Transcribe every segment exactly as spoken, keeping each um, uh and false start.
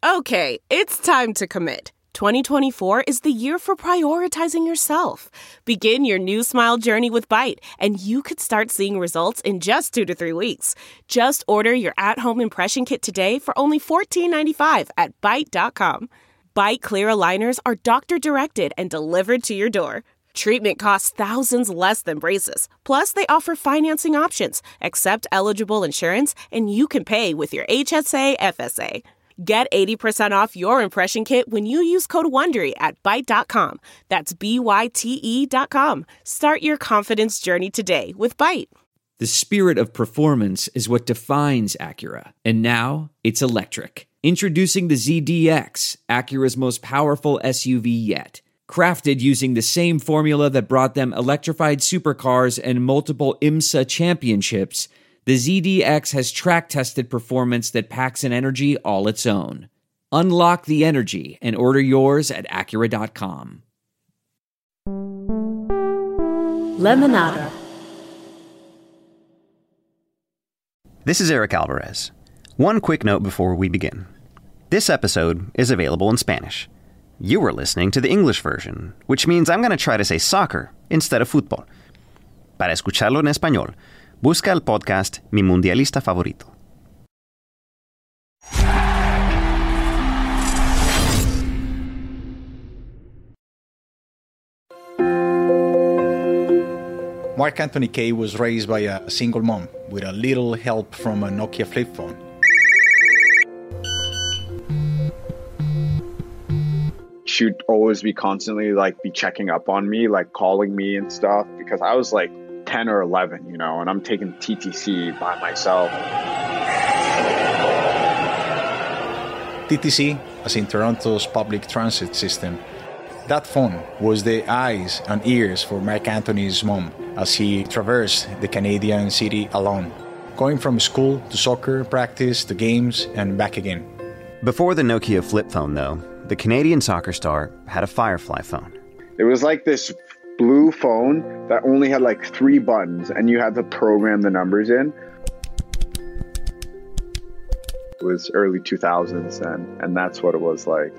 Okay, it's time to commit. twenty twenty-four is the year for prioritizing yourself. Begin your new smile journey with Byte, and you could start seeing results in just two to three weeks. Just order your at-home impression kit today for only fourteen ninety-five at byte dot com. Byte Clear aligners are doctor-directed and delivered to your door. Treatment costs thousands less than braces. Plus, they offer financing options, accept eligible insurance, and you can pay with your H S A F S A. Get eighty percent off your impression kit when you use code WONDERY at byte dot com. That's B Y T E dot com. Start your confidence journey today with Byte. The spirit of performance is what defines Acura. And now, it's electric. Introducing the Z D X, Acura's most powerful S U V yet. Crafted using the same formula that brought them electrified supercars and multiple IMSA championships, the Z D X has track-tested performance that packs an energy all its own. Unlock the energy and order yours at Acura dot com. Lemonada. This is Eric Alvarez. One quick note before we begin. This episode is available in Spanish. You are listening to the English version, which means I'm going to try to say soccer instead of fútbol. Para escucharlo en español, busca el podcast Mi Mundialista Favorito. Mark Anthony Kaye was raised by a single mom with a little help from a Nokia flip phone. She'd always be constantly like be checking up on me, like calling me and stuff, because I was like ten or eleven, you know, and I'm taking T T C by myself. T T C, as in Toronto's public transit system, that phone was the eyes and ears for Mark Anthony's mom as he traversed the Canadian city alone, going from school to soccer practice to games and back again. Before the Nokia flip phone, though, the Canadian soccer star had a Firefly phone. It was like this blue phone that only had like three buttons, and you had to program the numbers in. It was early two thousands, and, and that's what it was like.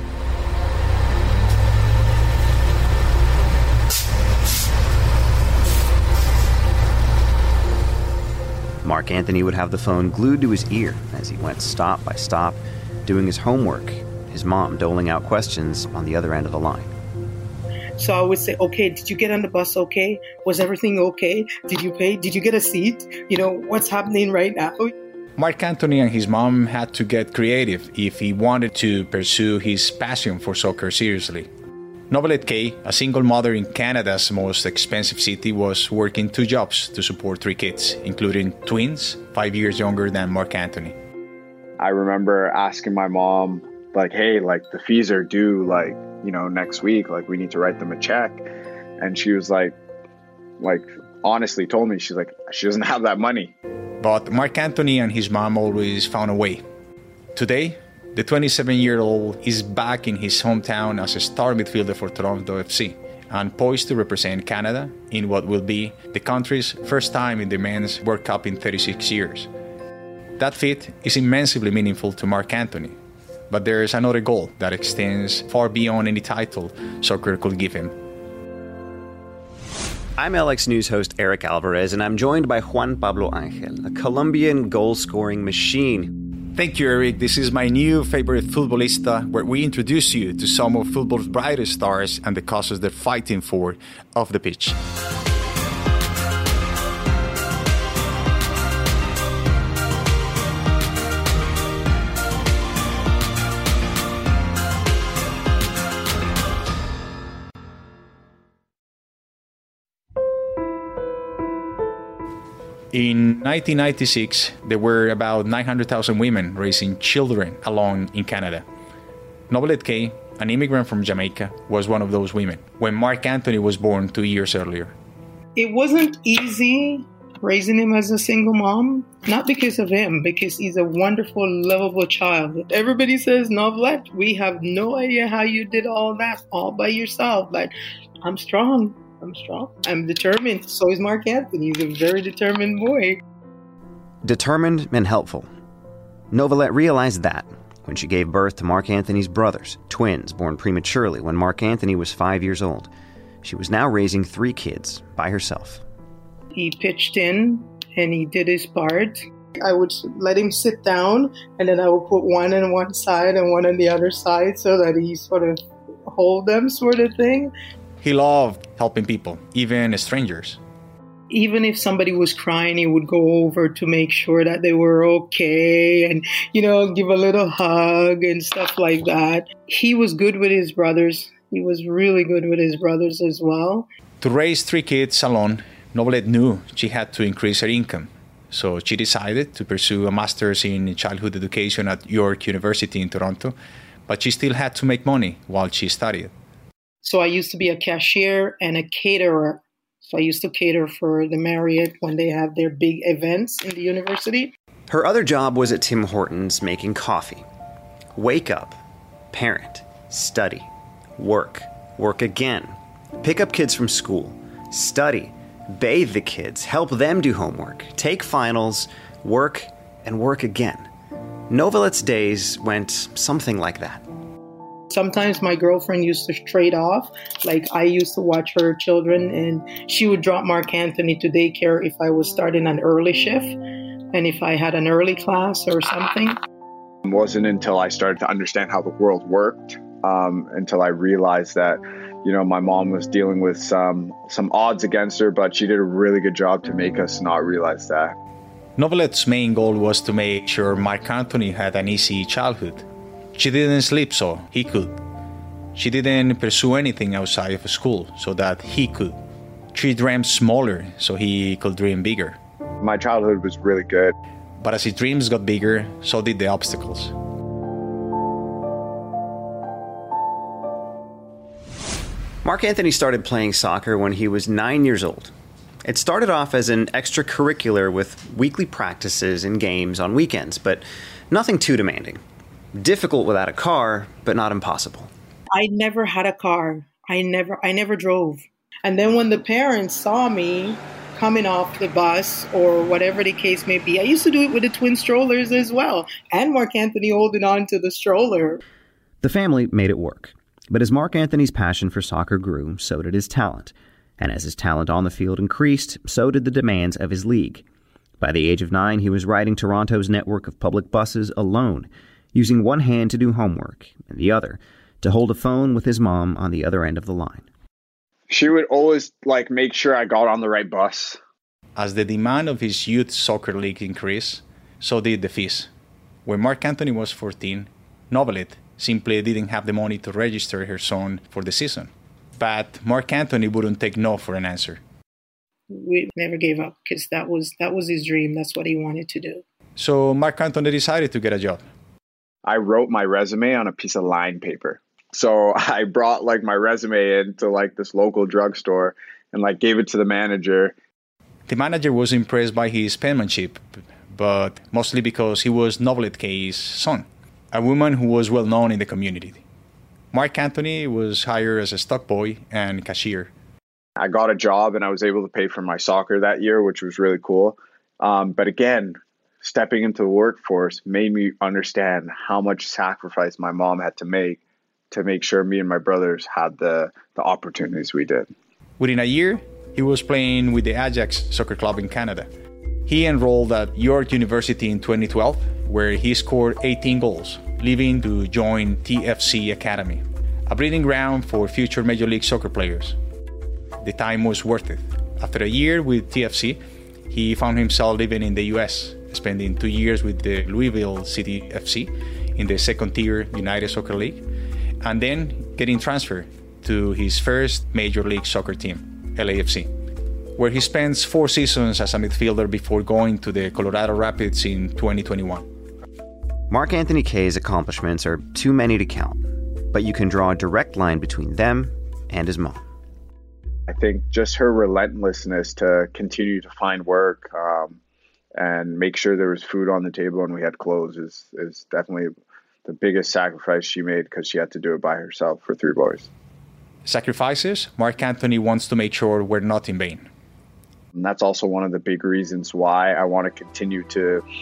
Mark Anthony would have the phone glued to his ear as he went stop by stop, doing his homework, his mom doling out questions on the other end of the line. So I would say, okay, did you get on the bus okay? Was everything okay? Did you pay? Did you get a seat? You know, what's happening right now? Mark Anthony and his mom had to get creative if he wanted to pursue his passion for soccer seriously. Novelette Kaye, a single mother in Canada's most expensive city, was working two jobs to support three kids, including twins, five years younger than Mark Anthony. I remember asking my mom, like, hey, like the fees are due, like, you know, next week, like we need to write them a check. And she was like, like, honestly told me, she's like, she doesn't have that money. But Mark Anthony and his mom always found a way. Today, the twenty-seven-year-old is back in his hometown as a star midfielder for Toronto F C and poised to represent Canada in what will be the country's first time in the Men's World Cup in thirty-six years. That feat is immensely meaningful to Mark Anthony, but there is another goal that extends far beyond any title soccer could give him. I'm L X News host Eric Alvarez, and I'm joined by Juan Pablo Angel, a Colombian goal-scoring machine. Thank you, Eric. This is my new favorite futbolista, where we introduce you to some of football's brightest stars and the causes they're fighting for off the pitch. In nineteen ninety-six, there were about nine hundred thousand women raising children alone in Canada. Novelette Kaye, an immigrant from Jamaica, was one of those women when Mark Anthony was born two years earlier. It wasn't easy raising him as a single mom, not because of him, because he's a wonderful, lovable child. Everybody says, Novelette, we have no idea how you did all that all by yourself, but I'm strong. I'm strong. I'm determined. So is Mark Anthony. He's a very determined boy. Determined and helpful. Novelette realized that when she gave birth to Mark Anthony's brothers, twins born prematurely when Mark Anthony was five years old. She was now raising three kids by herself. He pitched in and he did his part. I would let him sit down, and then I would put one on one side and one on the other side so that he sort of hold them, sort of thing. He loved helping people, even strangers. Even if somebody was crying, he would go over to make sure that they were okay and, you know, give a little hug and stuff like that. He was good with his brothers. He was really good with his brothers as well. To raise three kids alone, Novelette knew she had to increase her income. So she decided to pursue a master's in childhood education at York University in Toronto, but she still had to make money while she studied. So I used to be a cashier and a caterer. So I used to cater for the Marriott when they have their big events in the university. Her other job was at Tim Hortons making coffee. Wake up, parent, study, work, work again, pick up kids from school, study, bathe the kids, help them do homework, take finals, work, and work again. Novelette's days went something like that. Sometimes my girlfriend used to trade off. Like, I used to watch her children, and she would drop Mark Anthony to daycare if I was starting an early shift and if I had an early class or something. It wasn't until I started to understand how the world worked, um, until I realized that, you know, my mom was dealing with some some odds against her, but she did a really good job to make us not realize that. Novelette's main goal was to make sure Mark Anthony had an easy childhood. She didn't sleep so he could. She didn't pursue anything outside of school so that he could. She dreamed smaller so he could dream bigger. My childhood was really good. But as his dreams got bigger, so did the obstacles. Mark Anthony started playing soccer when he was nine years old. It started off as an extracurricular with weekly practices and games on weekends, but nothing too demanding. Difficult without a car, but not impossible. I never had a car. I never I never drove. And then when the parents saw me coming off the bus or whatever the case may be, I used to do it with the twin strollers as well. And Mark Anthony holding on to the stroller. The family made it work. But as Mark Anthony's passion for soccer grew, so did his talent. And as his talent on the field increased, so did the demands of his league. By the age of nine, he was riding Toronto's network of public buses alone, using one hand to do homework and the other to hold a phone with his mom on the other end of the line. She would always like make sure I got on the right bus. As the demand of his youth soccer league increased, so did the fees. When Mark Anthony was fourteen, Novelette simply didn't have the money to register her son for the season. But Mark Anthony wouldn't take no for an answer. We never gave up because that was that was his dream. That's what he wanted to do. So Mark Anthony decided to get a job. I wrote my resume on a piece of line paper. So I brought like my resume into like this local drugstore and like gave it to the manager. The manager was impressed by his penmanship, but mostly because he was Novelette K's son, a woman who was well known in the community. Mark Anthony was hired as a stock boy and cashier. I got a job and I was able to pay for my soccer that year, which was really cool. Um, but again, stepping into the workforce made me understand how much sacrifice my mom had to make to make sure me and my brothers had the, the opportunities we did. Within a year, he was playing with the Ajax Soccer Club in Canada. He enrolled at York University in twenty twelve, where he scored eighteen goals, leaving to join T F C Academy, a breeding ground for future Major League Soccer players. The time was worth it. After a year with T F C, he found himself living in the U S, spending two years with the Louisville City F C in the second-tier United Soccer League, and then getting transferred to his first Major League Soccer team, L A F C, where he spends four seasons as a midfielder before going to the Colorado Rapids in twenty twenty-one. Mark Anthony K's accomplishments are too many to count, but you can draw a direct line between them and his mom. I think just her relentlessness to continue to find work um, and make sure there was food on the table and we had clothes is, is definitely the biggest sacrifice she made because she had to do it by herself for three boys. Sacrifices Mark Anthony wants to make sure were not in vain. And that's also one of the big reasons why I want to continue to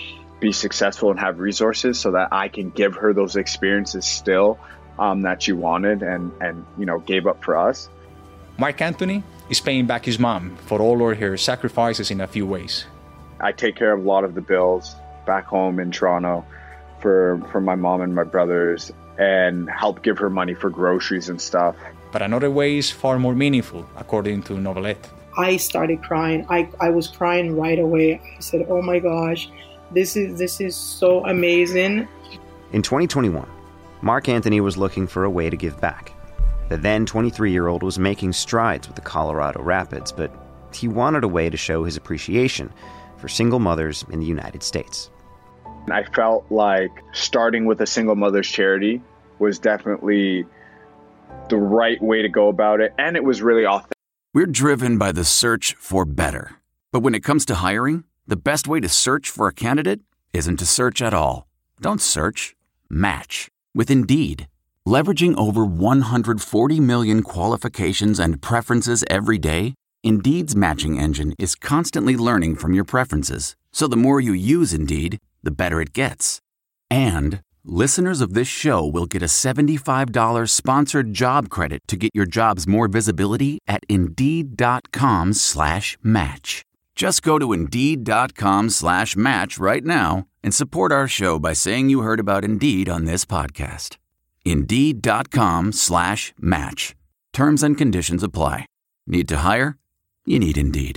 be successful and have resources so that I can give her those experiences still um, that she wanted and, and, you know, gave up for us. Mark Anthony is paying back his mom for all of her sacrifices in a few ways. I take care of a lot of the bills back home in Toronto for, for my mom and my brothers and help give her money for groceries and stuff. But another way is far more meaningful, according to Novelette. I started crying. I, I was crying right away. I said, oh my gosh, this is this is so amazing. In twenty twenty-one, Mark Anthony was looking for a way to give back. The then twenty-three-year-old was making strides with the Colorado Rapids, but he wanted a way to show his appreciation for single mothers in the United States. I felt like starting with a single mother's charity was definitely the right way to go about it, and it was really authentic. We're driven by the search for better. But when it comes to hiring, the best way to search for a candidate isn't to search at all. Don't search, match with Indeed. Leveraging over one hundred forty million qualifications and preferences every day, Indeed's matching engine is constantly learning from your preferences. So the more you use Indeed, the better it gets. And listeners of this show will get a seventy-five dollars sponsored job credit to get your jobs more visibility at Indeed.com slash match. Just go to Indeed.com slash match right now and support our show by saying you heard about Indeed on this podcast. Indeed.com slash match. Terms and conditions apply. Need to hire? You need Indeed.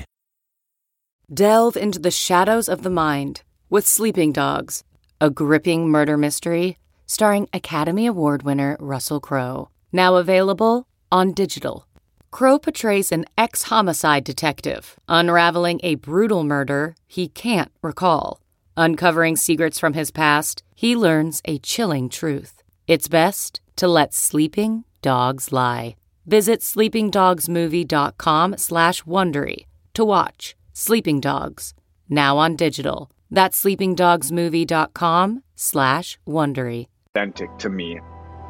Delve into the shadows of the mind with Sleeping Dogs, a gripping murder mystery starring Academy Award winner Russell Crowe. Now available on digital. Crowe portrays an ex-homicide detective unraveling a brutal murder he can't recall. Uncovering secrets from his past, he learns a chilling truth. It's best to let sleeping dogs lie. Visit sleepingdogsmovie.com slash Wondery to watch Sleeping Dogs, now on digital. That's sleepingdogsmovie.com slash Wondery. Authentic to me.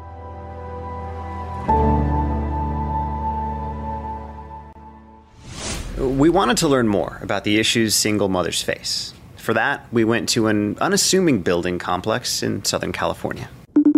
We wanted to learn more about the issues single mothers face. For that, we went to an unassuming building complex in Southern California.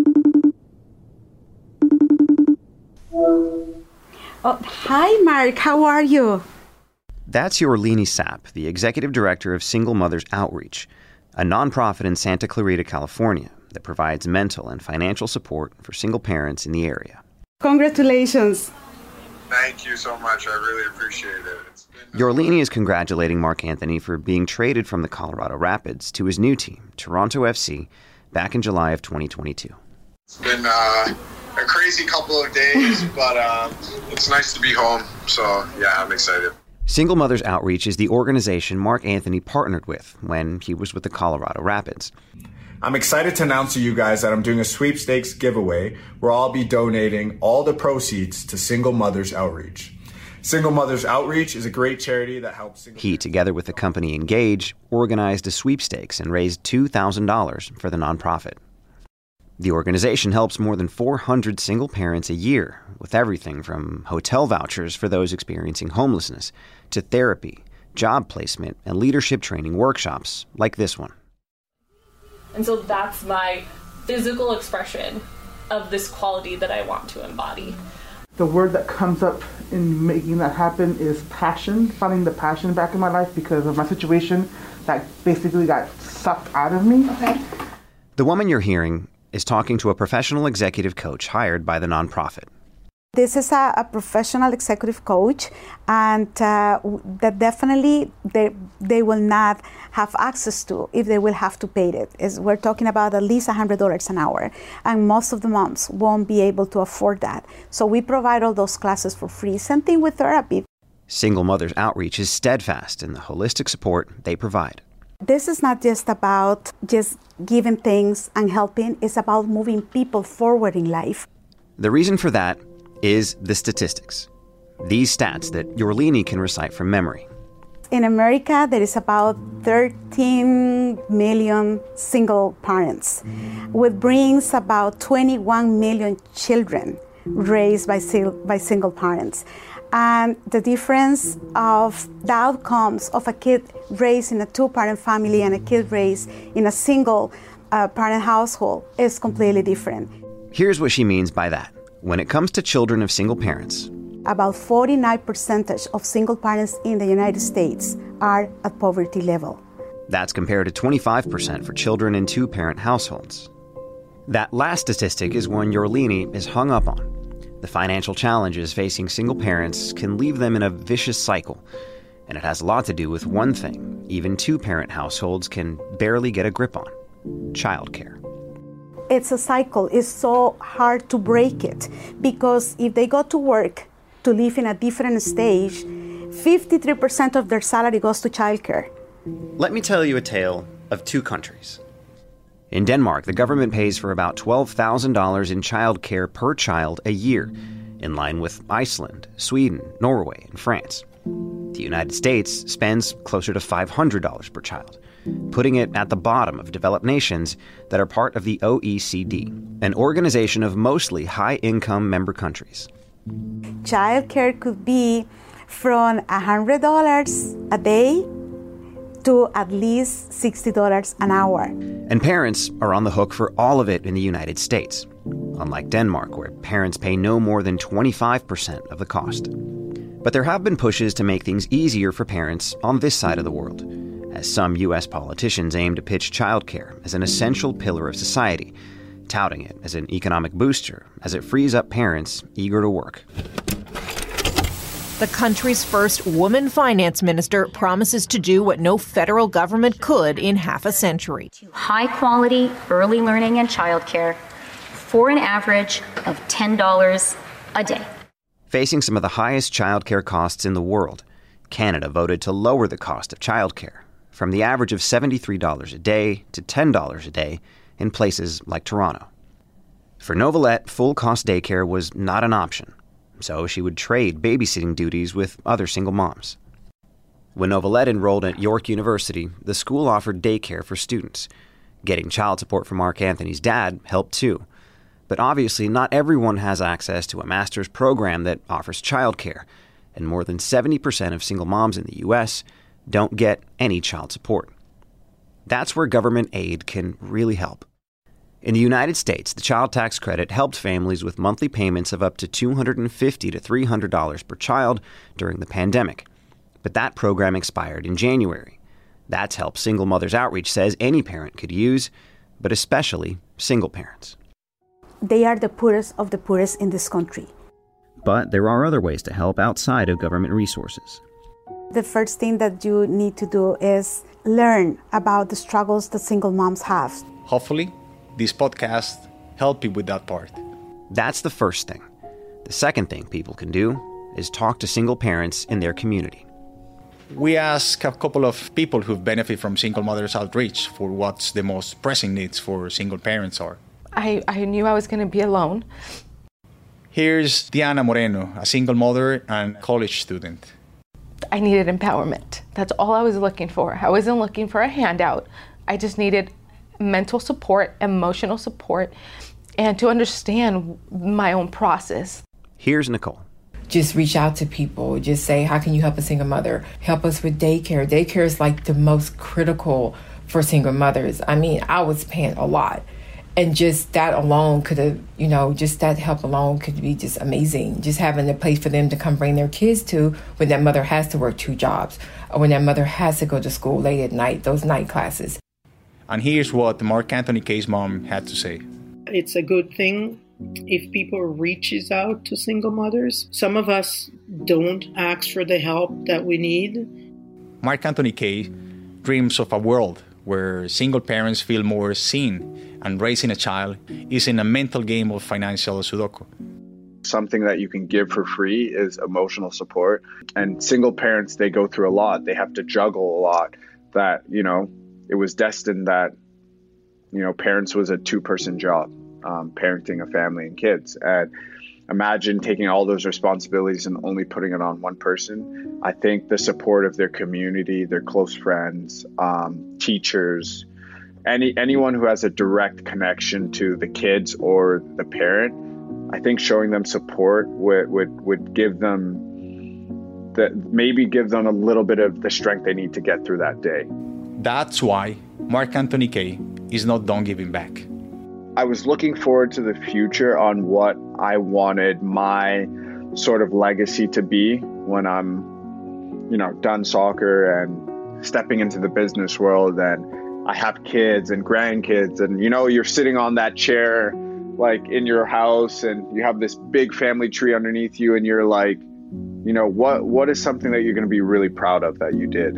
Oh, hi, Mark. How are you? That's Yorlini Sapp, the executive director of Single Mothers Outreach, a nonprofit in Santa Clarita, California, that provides mental and financial support for single parents in the area. Congratulations. Thank you so much. I really appreciate it. It's been... Yorlini is congratulating Mark Anthony for being traded from the Colorado Rapids to his new team, Toronto F C, back in July of twenty twenty-two. It's been uh, a crazy couple of days, but um, it's nice to be home. So, yeah, I'm excited. Single Mothers Outreach is the organization Mark Anthony partnered with when he was with the Colorado Rapids. I'm excited to announce to you guys that I'm doing a sweepstakes giveaway where I'll be donating all the proceeds to Single Mothers Outreach. Single Mothers Outreach is a great charity that helps... Single he, together with the company Engage, organized a sweepstakes and raised two thousand dollars for the nonprofit. The organization helps more than four hundred single parents a year with everything from hotel vouchers for those experiencing homelessness to therapy, job placement, and leadership training workshops like this one. And so that's my physical expression of this quality that I want to embody. The word that comes up in making that happen is passion, finding the passion back in my life because of my situation that basically got sucked out of me. Okay. The woman you're hearing is talking to a professional executive coach hired by the nonprofit. This is a, a professional executive coach, and uh, that definitely they, they will not have access to if they will have to pay it. Is we're talking about at least one hundred dollars an hour, and most of the moms won't be able to afford that. So we provide all those classes for free. Same thing with therapy. Single Mothers Outreach is steadfast in the holistic support they provide. This is not just about just giving things and helping. It's about moving people forward in life. The reason for that is the statistics. These stats that Yorlini can recite from memory. In America, there is about thirteen million single parents, which brings about twenty-one million children raised by, by single parents. and the difference of the outcomes of a kid raised in a two-parent family and a kid raised in a single uh, parent household is completely different. Here's what she means by that. When it comes to children of single parents, about forty-nine percent of single parents in the United States are at poverty level. That's compared to twenty-five percent for children in two-parent households. That last statistic is one Yorlini is hung up on. The financial challenges facing single parents can leave them in a vicious cycle, and it has a lot to do with one thing even two-parent households can barely get a grip on: childcare. It's a cycle. It's so hard to break it because if they go to work to live in a different stage, fifty-three percent of their salary goes to childcare. Let me tell you a tale of two countries. In Denmark, the government pays for about twelve thousand dollars in childcare per child a year, in line with Iceland, Sweden, Norway, and France. The United States spends closer to five hundred dollars per child, putting it at the bottom of developed nations that are part of the O E C D, an organization of mostly high-income member countries. Childcare could be from one hundred dollars a day to at least sixty dollars an hour. And parents are on the hook for all of it in the United States, unlike Denmark, where parents pay no more than twenty-five percent of the cost. But there have been pushes to make things easier for parents on this side of the world, as some U S politicians aim to pitch childcare as an essential pillar of society, touting it as an economic booster as it frees up parents eager to work. The country's first woman finance minister promises to do what no federal government could in half a century. High-quality early learning and childcare for an average of ten dollars a day. Facing some of the highest childcare costs in the world, Canada voted to lower the cost of childcare from the average of seventy-three dollars a day to ten dollars a day in places like Toronto. For Novelette, full-cost daycare was not an option, so she would trade babysitting duties with other single moms. When Novelette enrolled at York University, the school offered daycare for students. Getting child support from Mark Anthony's dad helped too. But obviously not everyone has access to a master's program that offers childcare, and more than seventy percent of single moms in the U S don't get any child support. That's where government aid can really help. In the United States, the child tax credit helped families with monthly payments of up to two hundred fifty dollars to three hundred dollars per child during the pandemic. But that program expired in January. That's help Single Mothers Outreach says any parent could use, but especially single parents. They are the poorest of the poorest in this country. But there are other ways to help outside of government resources. The first thing that you need to do is learn about the struggles that single moms have. Hopefully, this podcast help you with that part. That's the first thing. The second thing people can do is talk to single parents in their community. We asked a couple of people who benefit from Single Mothers Outreach for what's the most pressing needs for single parents are. I, I knew I was going to be alone. Here's Diana Moreno, a single mother and college student. I needed empowerment. That's all I was looking for. I wasn't looking for a handout. I just needed mental support, emotional support, and to understand my own process. Here's Nicole. Just reach out to people. Just say, how can you help a single mother? Help us with daycare. Daycare is like the most critical for single mothers. I mean, I was paying a lot. And just that alone could have, you know, just that help alone could be just amazing. Just having a place for them to come bring their kids to when that mother has to work two jobs or when that mother has to go to school late at night, those night classes. And here's what Mark Anthony Kay's mom had to say. It's a good thing if people reaches out to single mothers. Some of us don't ask for the help that we need. Mark Anthony Kay dreams of a world where single parents feel more seen and raising a child isn't a mental game of financial Sudoku. Something that you can give for free is emotional support. And single parents, they go through a lot. They have to juggle a lot. That, you know, it was destined that, you know, parents was a two-person job, um, parenting a family and kids. And imagine taking all those responsibilities and only putting it on one person. I think the support of their community, their close friends, um, teachers, any anyone who has a direct connection to the kids or the parent, I think showing them support would would, would give them that maybe give them a little bit of the strength they need to get through that day. That's why Mark Anthony Kaye is not done giving back. I was looking forward to the future on what I wanted my sort of legacy to be when I'm, you know, done soccer and stepping into the business world and I have kids and grandkids and, you know, you're sitting on that chair like in your house and you have this big family tree underneath you and you're like, you know, what what is something that you're going to be really proud of that you did?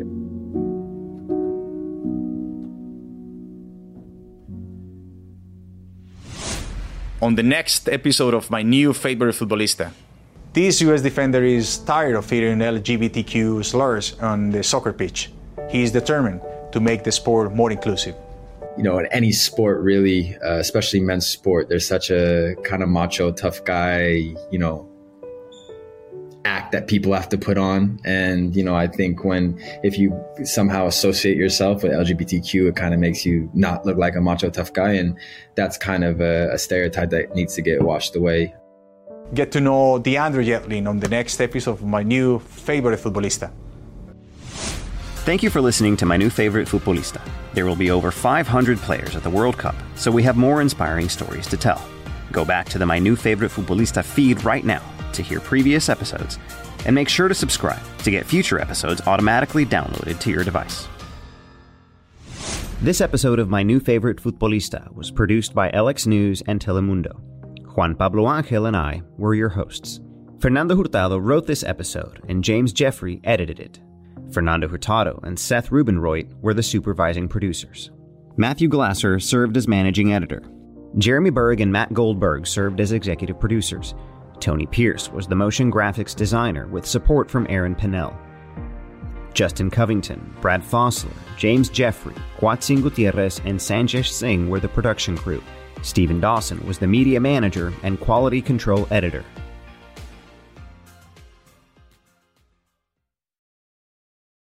On the next episode of my new favorite futbolista, this U S defender is tired of hearing L G B T Q slurs on the soccer pitch. He is determined to make the sport more inclusive. You know, in any sport really, uh, especially men's sport, there's such a kind of macho, tough guy, you know, act that people have to put on. And, you know, I think when, if you somehow associate yourself with L G B T Q, it kind of makes you not look like a macho, tough guy. And that's kind of a, a stereotype that needs to get washed away. Get to know DeAndre Yedlin on the next episode of my new favorite futbolista. Thank you for listening to my new favorite futbolista. There will be over five hundred players at the World Cup, so we have more inspiring stories to tell. Go back to the My New Favorite Futbolista feed right now to hear previous episodes, and make sure to subscribe to get future episodes automatically downloaded to your device. This episode of My New Favorite Futbolista was produced by L X News and Telemundo. Juan Pablo Angel and I were your hosts. Fernando Hurtado wrote this episode, and James Jeffrey edited it. Fernando Hurtado and Seth Rubinroit were the supervising producers. Matthew Glasser served as managing editor. Jeremy Berg and Matt Goldberg served as executive producers. Tony Pierce was the motion graphics designer with support from Aaron Pinnell. Justin Covington, Brad Fossler, James Jeffrey, Quatsin Gutierrez, and Sanjesh Singh were the production crew. Stephen Dawson was the media manager and quality control editor.